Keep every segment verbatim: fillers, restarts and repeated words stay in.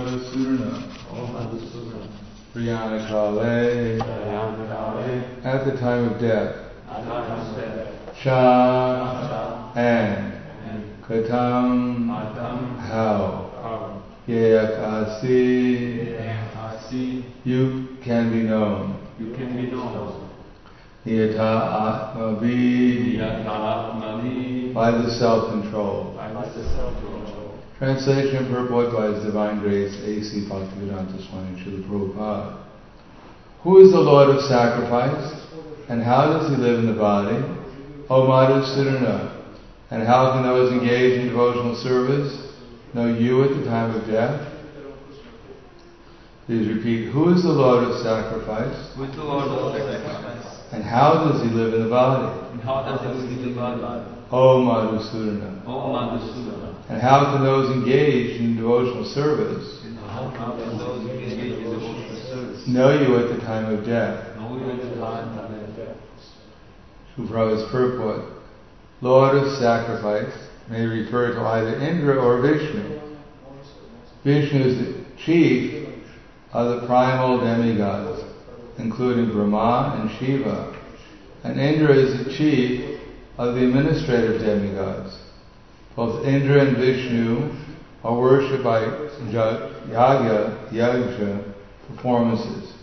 Madhusudana, O Madhusudana, Priyanakale, Priyanakale, at the time of death, at the time of death, Sha, and Katam, Katam, how, how, Yeyakasi, Yeyakasi, you can be known, you can be known, Yata Atmavi, Yatma by the self-control. by the self-control. Translation and purport by His Divine Grace, A C Bhaktivedanta Swami Srila Prabhupada. Who is the Lord of sacrifice, and how does he live in the body? O Madhusudana, and how can those engaged in devotional service know you at the time of death? Please repeat, who is the Lord of sacrifice? Who is the Lord of sacrifice? And how does he live in the body? And how does he live in the body? O Madhusudana. O Madhusudana. And how can those engaged in devotional service And how can those engaged in devotional service know you at the time of death? know you at the time of death? Prabhupada's purport. Lord of sacrifice may refer to either Indra or Vishnu. Vishnu is the chief of the primal demigods, including Brahma and Shiva, and Indra is the chief of the administrative demigods. Both Indra and Vishnu are worshipped by yagya, yajna performances.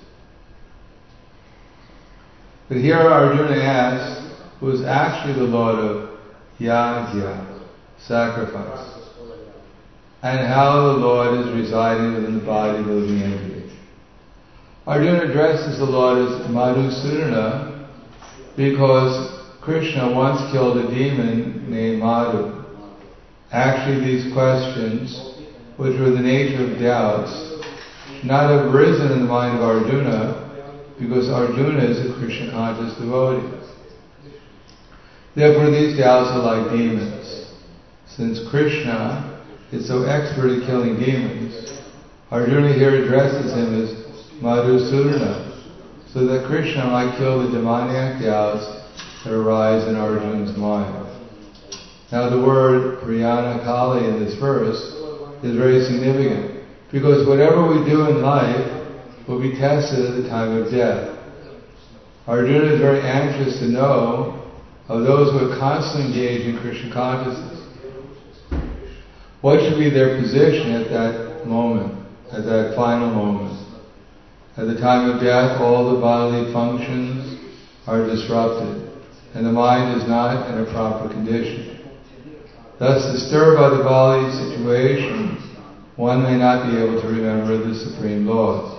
But here Arjuna asks, who is actually the Lord of yajna, sacrifice, and how the Lord is residing within the body of the living entity. Arjuna addresses the Lord as Madhusudana because Krishna once killed a demon named Madhu. Actually, these questions, which were the nature of doubts, should not have arisen in the mind of Arjuna, because Arjuna is a Krishna conscious devotee. Therefore, these doubts are like demons. Since Krishna is so expert at killing demons, Arjuna here addresses him as Madhusudana, so that Krishna might kill the demoniac doubts that arise in Arjuna's mind. Now the word Priyanakali in this verse is very significant, because whatever we do in life will be tested at the time of death. Arjuna is very anxious to know of those who are constantly engaged in Krishna consciousness. What should be their position at that moment, at that final moment? At the time of death, all the bodily functions are disrupted, and the mind is not in a proper condition. Thus, disturbed by the bodily situation, one may not be able to remember the Supreme Lord.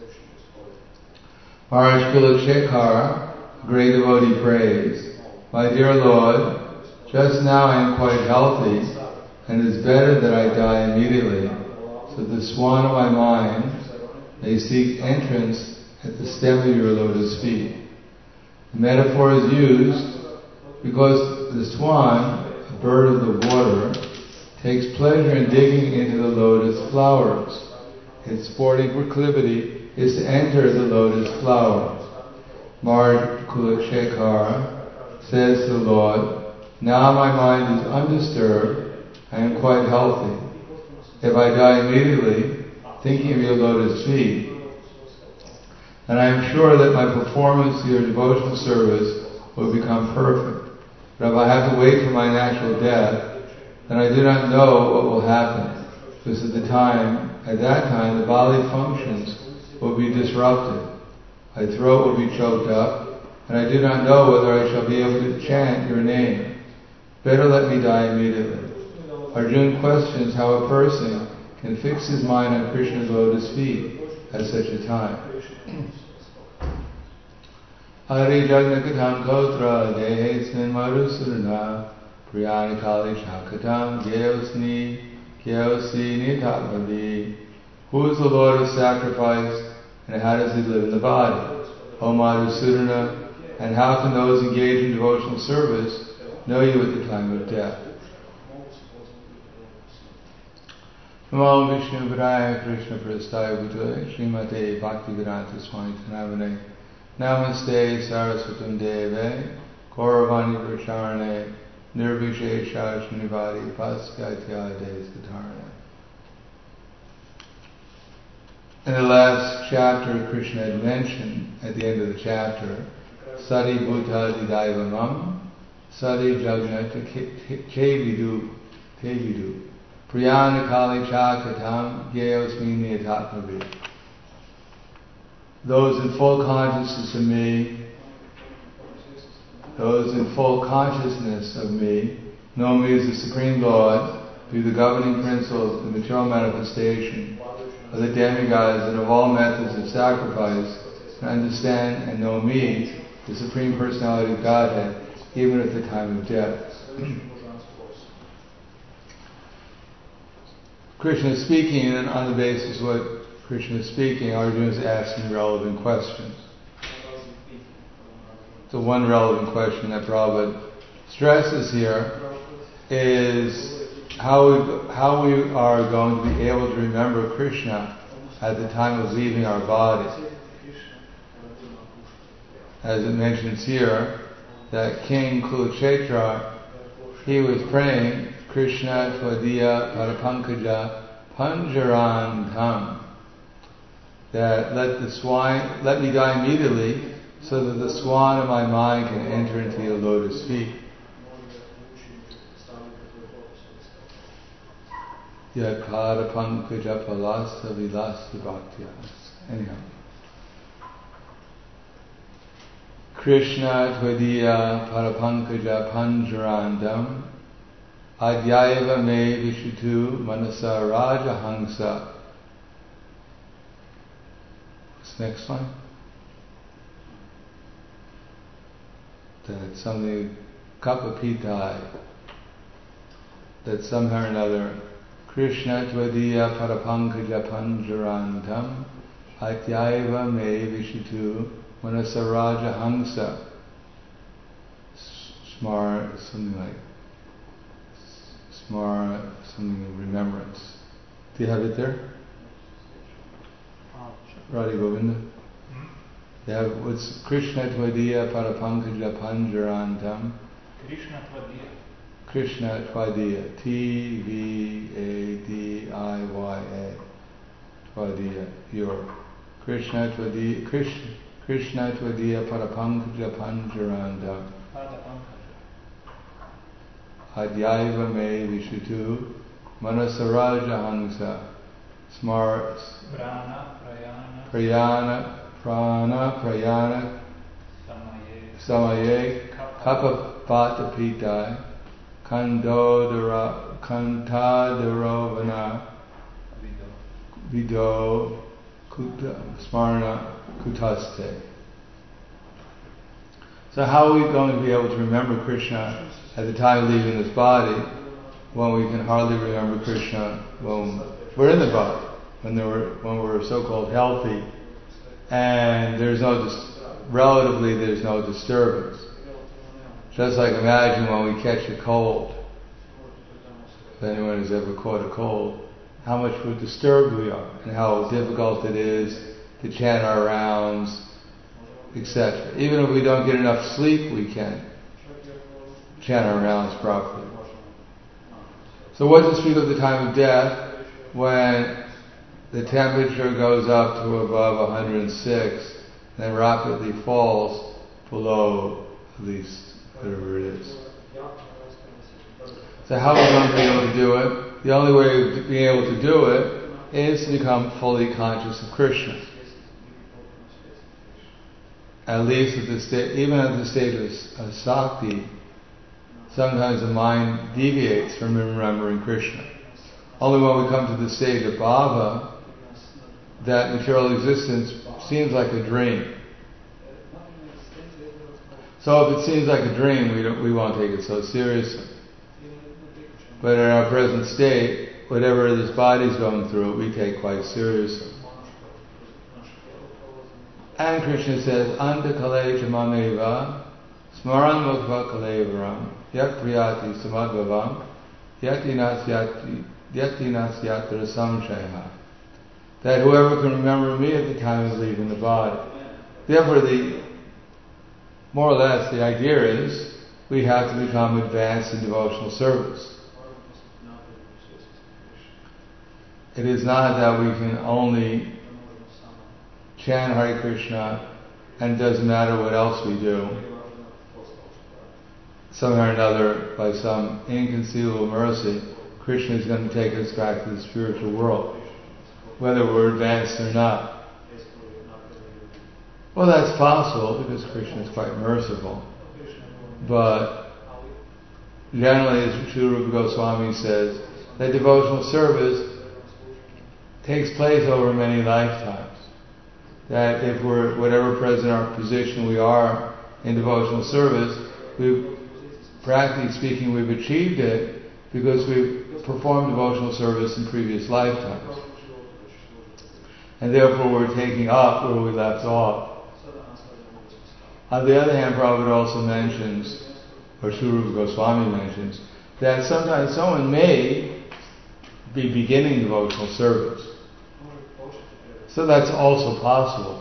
Maharaj Kulakshekar, a great devotee, prays, "My dear Lord, just now I am quite healthy, and it is better that I die immediately, so the swan of my mind may seek entrance at the stem of your lotus feet." The metaphor is used because the swan, a bird of the water, takes pleasure in digging into the lotus flowers. Its sporting proclivity is to enter the lotus flower. Maharaj Kulakshekar says to the Lord, "Now my mind is undisturbed, I am quite healthy. If I die immediately, thinking of your lotus feet, and I am sure that my performance of your devotional service will become perfect. But if I have to wait for my natural death, then I do not know what will happen, because at the time, at that time, the bodily functions will be disrupted. My throat will be choked up, and I do not know whether I shall be able to chant your name. Better let me die immediately." Arjuna questions how a person can fix his mind on Krishna's lotus feet at such a time. Hari Jagna Katham Kotra Dehesmin Madhusudana Priyanakali Shakatam Gyosni Gyosi Nitatmadi. Who is the Lord of sacrifice, and how does he live in the body? O Madhusudana, and how can those engaged in devotional service know you at the time of death? Namo Vishnu Padaya Krishna Prastaya Bhutale Srimate Bhaktivedanta Swami Tanavane Namaste Saraswatam Deve Gauravani Pracharane Nirvishesha Srinivadi Paskatya Deskatarane. In the last chapter, Krishna had mentioned, at the end of the chapter, Sari Bhuta Didaivamam, Sari Jagna Chevidu, Chevidu, Priyana Kali Chakatam, Yayosmini Atatmavi. Those in full consciousness of me, those in full consciousness of me, know me as the Supreme Lord through the governing principles of the material manifestation of the demigods and of all methods of sacrifice, and understand and know me, the Supreme Personality of Godhead, even at the time of death. Krishna is speaking, and on the basis of what Krishna is speaking, Arjuna is asking relevant questions. So one relevant question that Prabhupada stresses here is how we, how we are going to be able to remember Krishna at the time of leaving our body. As it mentions here, that King Kulakshetra, he was praying, Krishna Tvadiya Parapankaja Panjarantam, that let the swine, let me die immediately, so that the swan of my mind can enter into your lotus feet. Yakara Pankaja Palasa Vilasa Bhaktyas. Anyhow. Krishna Tvadiya Parapankaja Panjarandam Adyaiva Me Vishutu Manasa Rajahangsa. What's the next one? That something Kapapitai, that somehow or another Krishna Tvadiya Parapankaja Panjarantam Atyaiva Me Vishutu Manasaraja Hangsa. Smar, something like Smar, something of remembrance. Do you have it there? Radha Govinda? You have, what's Krishna Tvadiya Parapankaja Panjarantam? Krishna Tvadiya. Krishna Tvadiya. T V A D I Y A. Tvadiya. Your Krishna Tvadiya. Krishna. Krishna Tvadiya Parapankaja Panjarandam Adyaiva Me Vishutu Manasaraja Hangsa Smar Prana Prayana Prayana Prana Prayana Samaye Kapapata Pitai Kandodara Kantadoravana Vido Kuta Smarna Kutaste. So how are we going to be able to remember Krishna at the time of leaving this body when we can hardly remember Krishna when we're in the body, when, we're, when we're so-called healthy and there's no, dis- relatively there's no disturbance. Just like imagine when we catch a cold, if anyone has ever caught a cold, how much we're disturbed we are and how difficult it is to chant our rounds, et cetera. Even if we don't get enough sleep, we can chant our rounds properly. So what to speak of the time of death when the temperature goes up to above one hundred six and then rapidly falls below at least whatever it is. So how are we going to be able to do it? The only way of being able to do it is to become fully conscious of Krishna. At least at the state, even at the state of uh, Sakti, sometimes the mind deviates from remembering Krishna. Only when we come to the state of Bhava, that material existence seems like a dream. So if it seems like a dream, we don't, we won't take it so seriously. But in our present state, whatever this body's going through, we take quite seriously. And Krishna says, Anta kale chamameva, smaran mukha kalevaram, yak priyati samadvavam, yati nasyati, yati nasyatra samshaya. That whoever can remember me at the time of leaving the body. Therefore, the more or less the idea is we have to become advanced in devotional service. It is not that we can only chant Hare Krishna, and it doesn't matter what else we do, somehow or another, by some inconceivable mercy, Krishna is going to take us back to the spiritual world, whether we're advanced or not. Well, that's possible because Krishna is quite merciful. But generally, as Srila Rupa Goswami says, that devotional service takes place over many lifetimes. That if we're, whatever present our position we are in devotional service, we've, practically speaking, we've achieved it because we've performed devotional service in previous lifetimes. And therefore we're taking up where we left off. On the other hand, Prabhupada also mentions, or Srila Rupa Goswami mentions, that sometimes someone may be beginning devotional service. So that's also possible.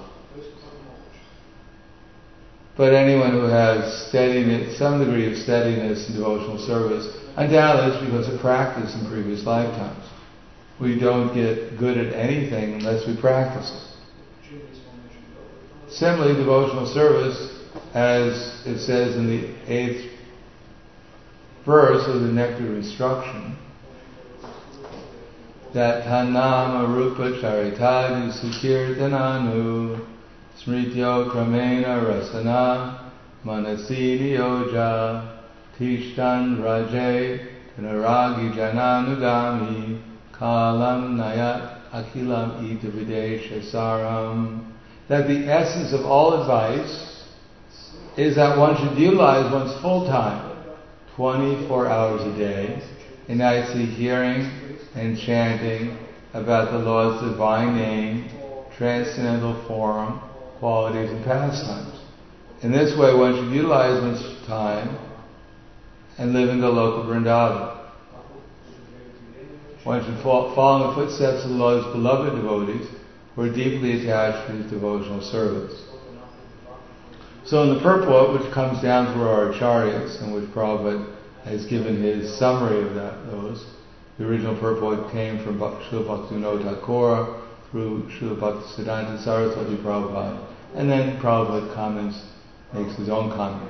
But anyone who has steadiness, some degree of steadiness in devotional service, undoubtedly is because of practice in previous lifetimes. We don't get good at anything unless we practice it. Similarly, devotional service, as it says in the eighth verse of the Nectar of Instruction, that Tanama Rupa Charitadi Sukirtananu Smrityo Kramena Rasana Manasini Yoja Tishtan Raje Tanaragi Jananugami Kalam Nayat Akilam Ita Videsha Saram. That the essence of all advice is that one should utilize one's full time, twenty-four hours a day, in actually hearing and chanting about the Lord's divine name, transcendental form, qualities and pastimes. In this way one should utilize one's time and live in Goloka Vrindavan. One should follow in the footsteps of the Lord's beloved devotees who are deeply attached to His devotional service. So in the purport, which comes down through our acharyas, and which Prabhupada has given his summary of that, those, the original purport came from Srila Bhaktivinoda Thakur through Srila Bhaktisiddhanta Saraswati Prabhupada, and then Prabhupada comments, makes his own comment.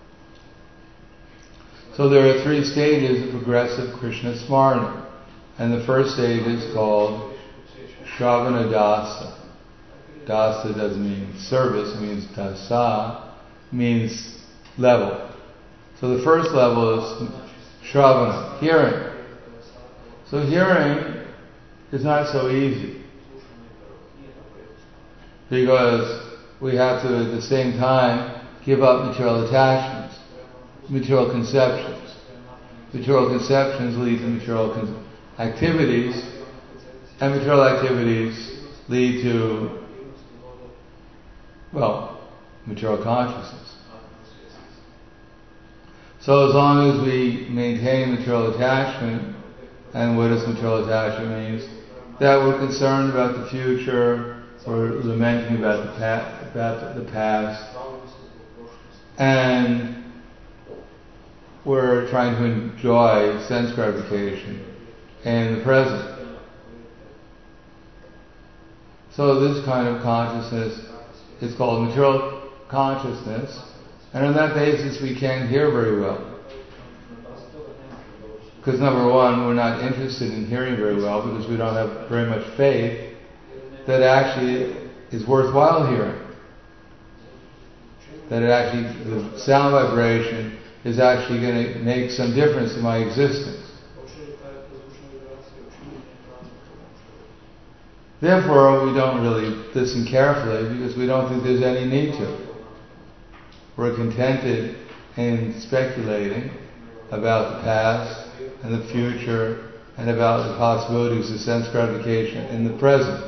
So there are three stages of progressive Krishna Smarana, and the first stage is called Shravana Dasa. Dasa doesn't mean service, it means dasa, means level. So the first level is Shravana, hearing. So hearing is not so easy, because we have to at the same time give up material attachments, material conceptions. Material conceptions lead to material con- activities, and material activities lead to, well, material consciousness. So as long as we maintain material attachment, and what does material attachment means? That we're concerned about the future, we're lamenting about the, pa- about the past, and we're trying to enjoy sense gratification in the present. So this kind of consciousness is called material consciousness, and on that basis we can't hear very well. Because number one, we're not interested in hearing very well because we don't have very much faith that actually is worthwhile hearing. That it actually, the sound vibration is actually going to make some difference in my existence. Therefore, we don't really listen carefully because we don't think there's any need to. We're contented in speculating about the past and the future and about the possibilities of sense gratification in the present.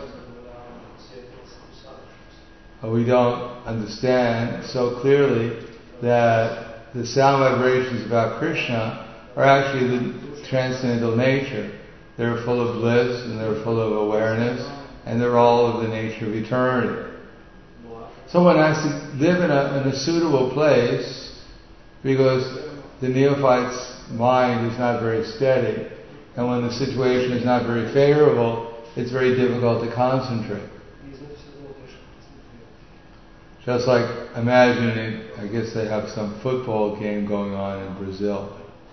But we don't understand so clearly that the sound vibrations about Krishna are actually the transcendental nature. They're full of bliss and they're full of awareness, and they're all of the nature of eternity. So one has to live in a, in a suitable place, because the neophyte's mind is not very steady, and when the situation is not very favorable, it's very difficult to concentrate. Just like, imagine, it, I guess they have some football game going on in Brazil.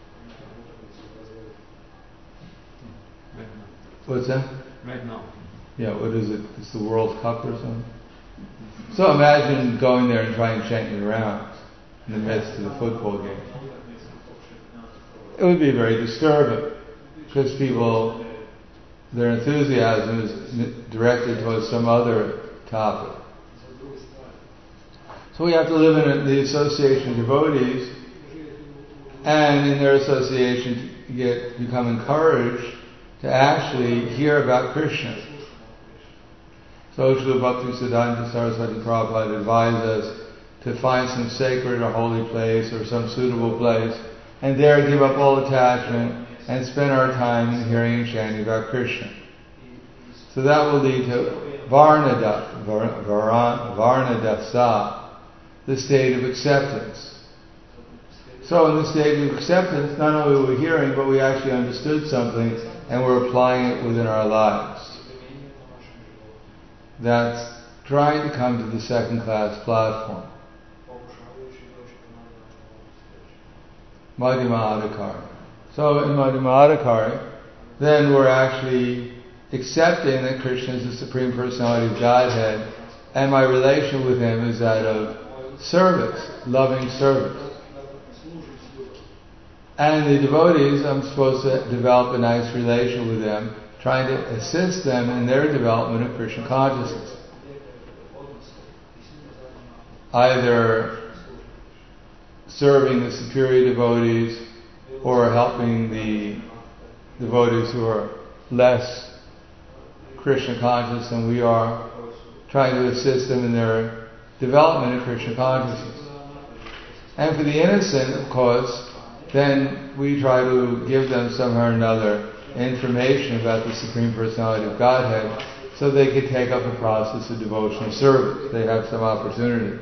What's that? Right now. Yeah, what is it? It's the World Cup or something? So imagine going there and trying chanting around in the midst of the football game. It would be very disturbing, because people, their enthusiasm is directed towards some other topic. So we have to live in the association of devotees, and in their association to get become encouraged to actually hear about Krishna. So Srila Bhaktisiddhanta Saraswati Prabhupada advised us to find some sacred or holy place or some suitable place, and there give up all attachment and spend our time in hearing and chanting about Krishna. So that will lead to Varnada, Varnadasa, the state of acceptance. So in the state of acceptance, not only were we hearing, but we actually understood something and we're applying it within our lives. That's trying to come to the second class platform. Madhyama Adhikari. So in Madhyama Adhikari, then we're actually accepting that Krishna is the Supreme Personality of Godhead, and my relation with Him is that of service, loving service. And the devotees, I'm supposed to develop a nice relation with them, trying to assist them in their development of Krishna consciousness. Either serving the superior devotees or helping the devotees who are less Krishna conscious than we are, trying to assist them in their development of Krishna consciousness. And for the innocent, of course, then we try to give them somehow or another information about the Supreme Personality of Godhead so they could take up a process of devotional service. They have some opportunity.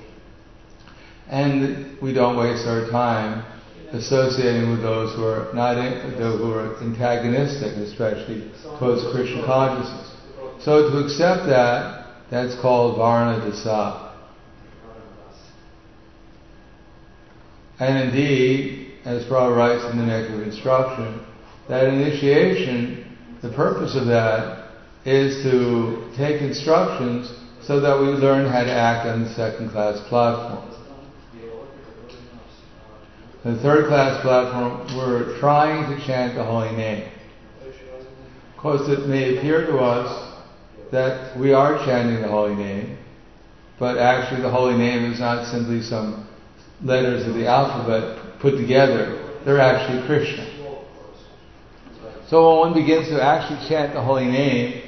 And we don't waste our time associating with those who are not in, who are antagonistic, especially towards Krishna consciousness. So to accept that, that's called Varna Dasa. And indeed, as Prabhupada writes in the Nectar of Instruction, that initiation, the purpose of that is to take instructions so that we learn how to act on the second class platform. The third class platform, we're trying to chant the holy name. Of course, it may appear to us that we are chanting the holy name, but actually the holy name is not simply some letters of the alphabet put together. They're actually Krishna. So when one begins to actually chant the holy name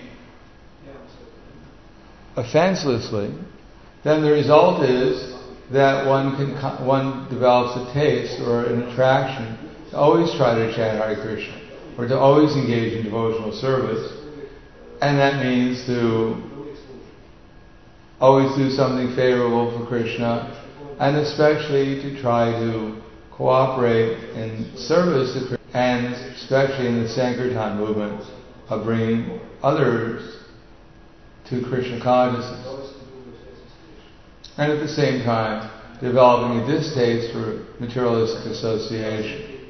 offenselessly, then the result is that one can one develops a taste or an attraction to always try to chant Hare Krishna, or to always engage in devotional service, and that means to always do something favorable for Krishna, and especially to try to cooperate in service to Krishna, and especially in the Sankirtan movement of bringing others to Krishna consciousness. And at the same time, developing a distaste for materialistic association.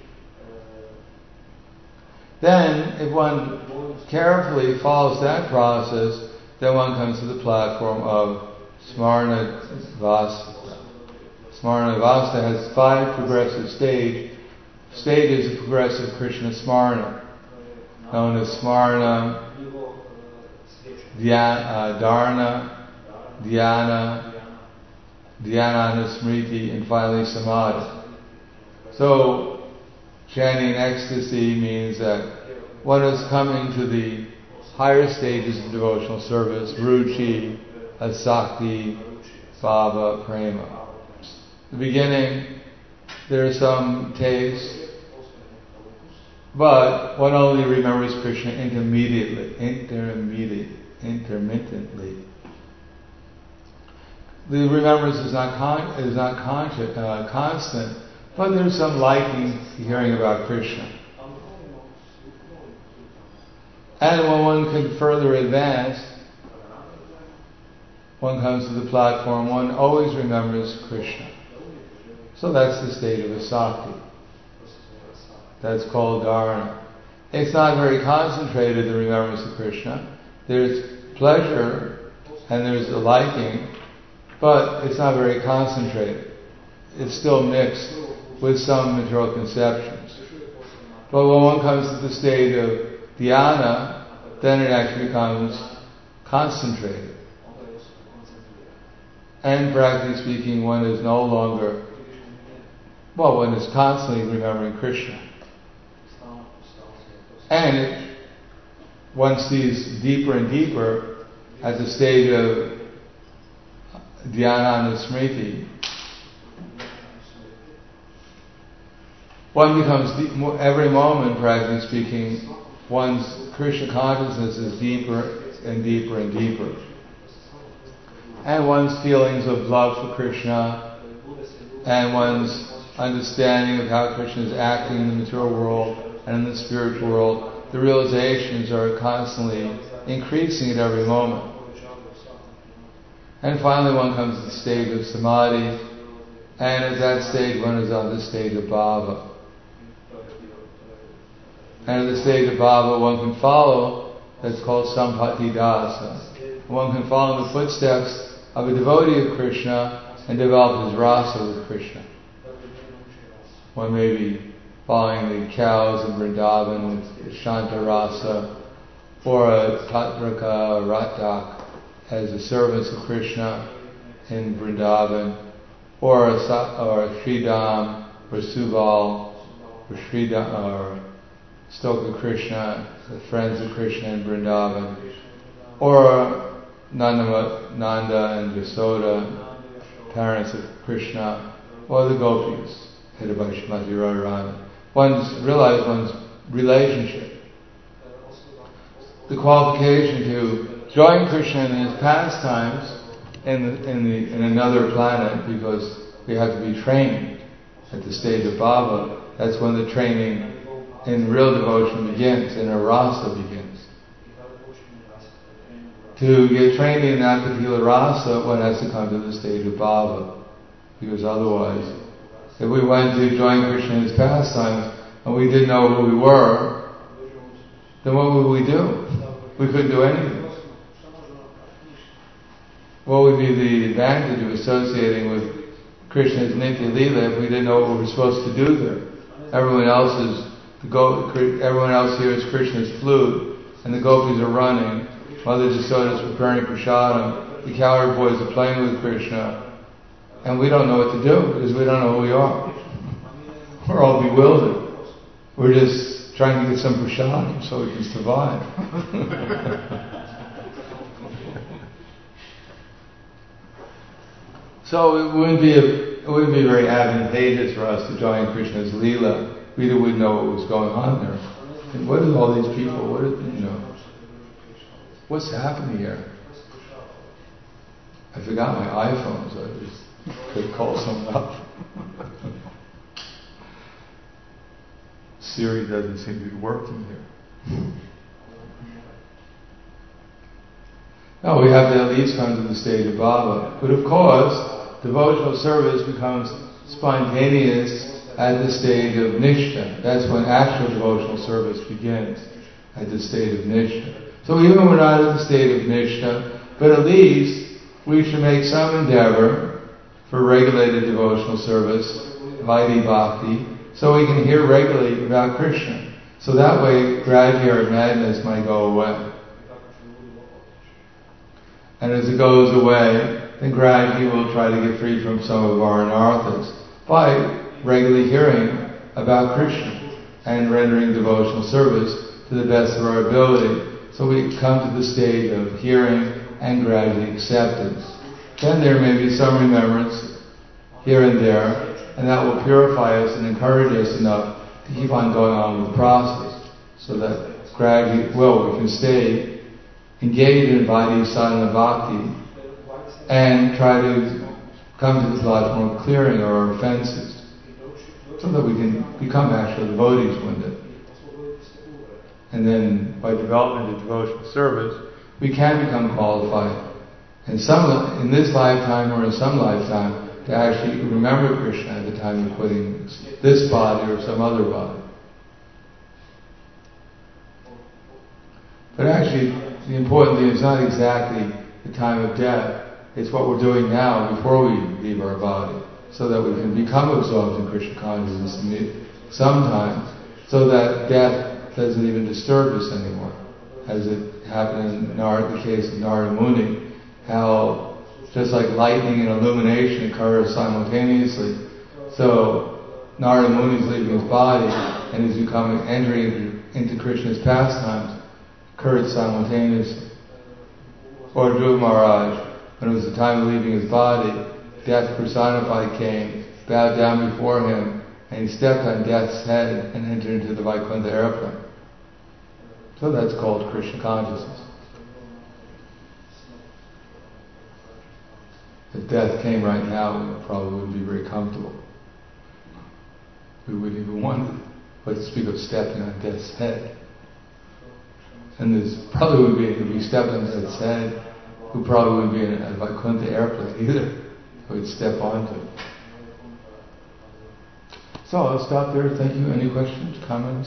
Then, if one carefully follows that process, then one comes to the platform of Smarna Vasta. Smarna Vasta has five progressive stage, stages of progressive Krishna Smarna, known as Smarna, Dhyana, uh, Dharana, Dhyana, Dhyana, Smriti, and finally Samadhi. So, chanting in ecstasy means that one is coming to the higher stages of devotional service, Ruchi, Asakti, Bhava, Prema. The beginning, there's some taste, but one only remembers Krishna intermediately, intermediate, intermittently. The remembrance is not con- is not conscious, uh, constant, but there's some liking to hearing about Krishna. And when one can further advance, one comes to the platform, one always remembers Krishna. So that's the state of asakti. That's called dharana. It's not very concentrated, the remembrance of Krishna. There's pleasure and there's a liking, but it's not very concentrated. It's still mixed with some material conceptions. But when one comes to the state of dhyana, then it actually becomes concentrated. And practically speaking, one is no longer, well, one is constantly remembering Krishna. And it, one sees deeper and deeper at the state of dhyana-anusmriti. One becomes, deep, every moment, practically speaking, one's Krishna consciousness is deeper and deeper and deeper. And one's feelings of love for Krishna and one's understanding of how Krishna is acting in the material world and in the spiritual world, the realizations are constantly increasing at every moment. And finally one comes to the state of samadhi, and at that stage one is on the state of bhava. And at the state of bhava one can follow, that's called sampati dasa. One can follow in the footsteps of a devotee of Krishna and develop his rasa with Krishna. One may be following the cows in Vrindavan with Shanta Rasa, or a Tatraka Ratak as the servants of Krishna in Vrindavan, or a, or a Sridham, or Subal, or Sridham, or Stoka Krishna, the friends of Krishna in Vrindavan, or Nanda, Nanda and Yasoda, parents of Krishna, or the gopis, headed by Srimati Radharani. One's realized one's relationship. The qualification to join Krishna in his pastimes in the, in the in another planet, because we have to be trained at the stage of bhava. That's when the training in real devotion begins, in a rasa begins. To get trained in that particular rasa, one has to come to the stage of bhava, because otherwise, if we went to join Krishna in his pastimes and we didn't know who we were, then what would we do? We couldn't do anything. What would be the advantage of associating with Krishna's Nitya Leela if we didn't know what we were supposed to do there? Everyone else is the go, everyone else here is Krishna's flute, and the gopis are running. Mother Jasoda is preparing prasadam. The cowherd boys are playing with Krishna, and we don't know what to do because we don't know who we are. We're all bewildered. We're just trying to get some prasadam so we can survive. So it wouldn't be a, it wouldn't be very advantageous for us to join Krishna's Leela. We wouldn't know what was going on there. And what are all these people? What are, you know? What's happening here? I forgot my iPhone, so I just could call someone up. Siri doesn't seem to be working here. No, we have to at least come to the stage of bhava. But of course, devotional service becomes spontaneous at the stage of nishtha. That's when actual devotional service begins, at the state of nishtha. So even when we're not at the state of nishtha, but at least we should make some endeavor for regulated devotional service, vaidhi bhakti, so we can hear regularly about Krishna. So that way, gradually our madness might go away. And as it goes away, then gradually we'll try to get free from some of our anarthas by regularly hearing about Krishna and rendering devotional service to the best of our ability. So we come to the stage of hearing and gradually acceptance. Then there may be some remembrance here and there, and that will purify us and encourage us enough to keep on going on with the process, so that gradually, well, we can stay engaged in Vaidhi sadhana bhakti and try to come to the platform of clearing our offenses, so that we can become actual devotees one day. And then, by development of devotional service, we can become qualified And some, in this lifetime or in some lifetime, to actually remember Krishna at the time you're quitting this body or some other body. But actually, the important thing is not exactly the time of death. It's what we're doing now before we leave our body, so that we can become absorbed in Krishna consciousness sometimes, so that death doesn't even disturb us anymore. As it happened in Narada, the case of Narada Muni, how just like lightning and illumination occurs simultaneously. So Narada Muni is leaving his body and is becoming entering into Krishna's pastimes, occurred simultaneously. Or Dhruva Maharaj, when it was the time of leaving his body, death personified came, bowed down before him, and he stepped on death's head and entered into the Vaikuntha airplane. So that's called Krishna consciousness. If death came right now, we probably wouldn't be very comfortable. We wouldn't even wonder what to speak of stepping on death's head. And there's probably would be, if we stepped on death's head, we probably wouldn't be in a Vaikuntha airplane either. We'd step onto it. So I'll stop there. Thank you. Any questions, comments?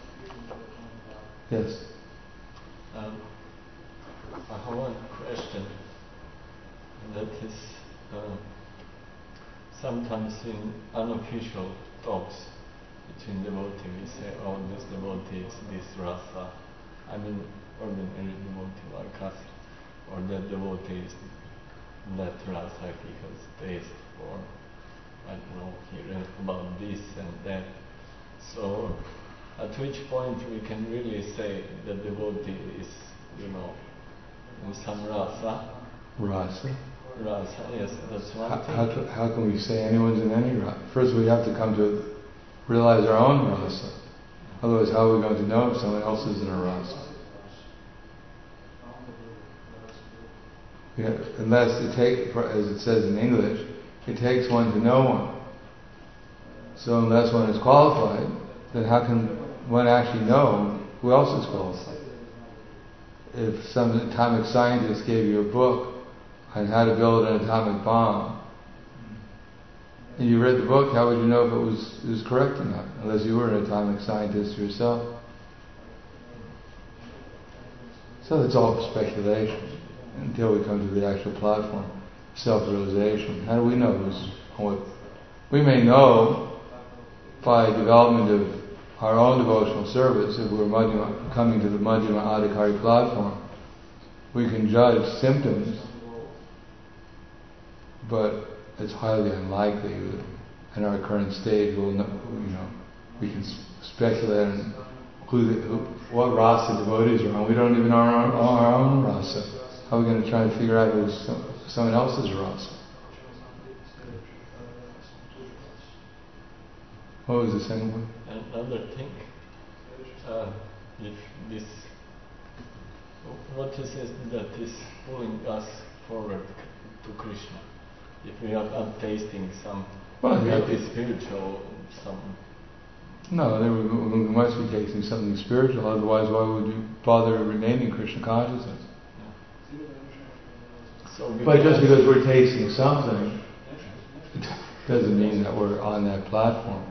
Yes. Um, I have one question. That is, uh, sometimes in unofficial talks between devotees, we say, oh, this devotee is this rasa. I mean, ordinary devotee like us, or that devotee is that rasa, he has taste for, I don't know, he read about this and that. So, at which point we can really say the devotee is, you know, in some rasa? Rasa? Rasa, yes, that's one how, thing. How, can, how can we say anyone's in any rasa? First we have to come to realize our own rasa. Otherwise, how are we going to know if someone else is in a rasa? Yeah, unless it takes, as it says in English, it takes one to know one. So unless one is qualified, then how can one actually know who else is qualified? If some atomic scientist gave you a book on how to build an atomic bomb, and you read the book, how would you know if it was, it was correct or not? Unless you were an atomic scientist yourself. So it's all speculation until we come to the actual platform, self-realization. How do we know who's what? We may know by development of our own devotional service, if we're Madhyama, coming to the Madhyama Adhikari platform, we can judge symptoms, but it's highly unlikely that in our current stage we'll know, you know, we can speculate on who, the, who what rasa devotees are on. We don't even know our own, our own rasa. How are we going to try to figure out who's some, someone else's rasa? What was the second one? Another thing, uh, if this, what is it that is pulling us forward to Krishna? If we are not tasting some well, maybe yeah. spiritual, some... No, we, we must be tasting something spiritual, otherwise why would you bother remaining Krishna consciousness? Yeah. So but just because we're tasting something, it doesn't mean that we're on that platform.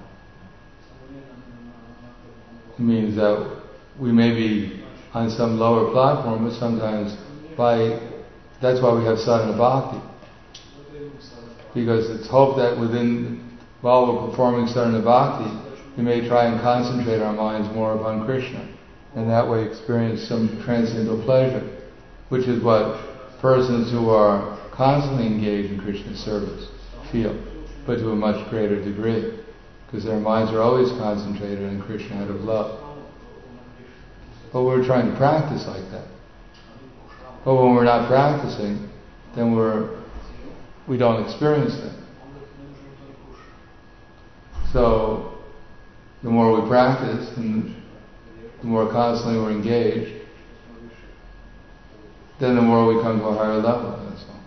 It means that we may be on some lower platform, but sometimes by, that's why we have sadhana bhakti. Because it's hoped that within, while we're performing sadhana bhakti, we may try and concentrate our minds more upon Krishna, and that way experience some transcendental pleasure, which is what persons who are constantly engaged in Krishna's service feel, but to a much greater degree, because their minds are always concentrated on Krishna out of love. But we're trying to practice like that. But when we're not practicing, then we're we don't experience that. So the more we practice, and the more constantly we're engaged, then the more we come to a higher level. That's all.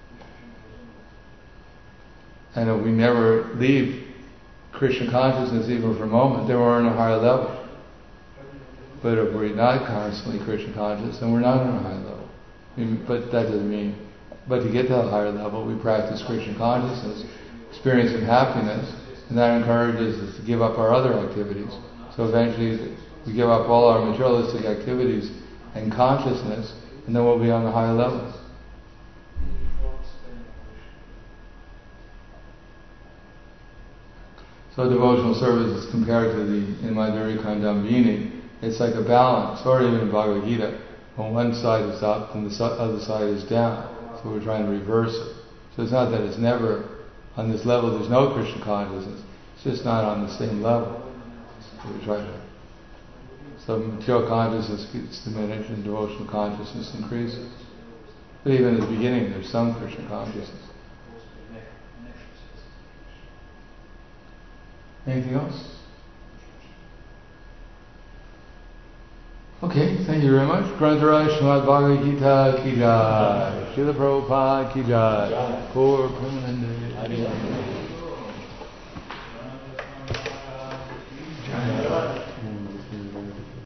And if we never leave Krishna consciousness even for a moment, then we're on a higher level. But if we're not constantly Krishna conscious, then we're not on a high level. I mean, but that doesn't mean But to get to that higher level, we practice Krishna consciousness, experience of happiness, and that encourages us to give up our other activities. So eventually we give up all our materialistic activities and consciousness, and then we'll be on the higher level. So devotional service is compared to the in Madhuri Kandambini. It's like a balance, or even in Bhagavad Gita. When one side is up, and the so- other side is down. So we're trying to reverse it. So it's not that it's never on this level. There's no Krishna consciousness. It's just not on the same level. So we try to. So material consciousness gets diminished, and devotional consciousness increases. But even at the beginning, there's some Krishna consciousness. Anything else? Okay, thank you very much. Grantaraj Srimad Bhagavad Gita Ki Jai. Srila Prabhupada Ki Jai. Gaur Premanande.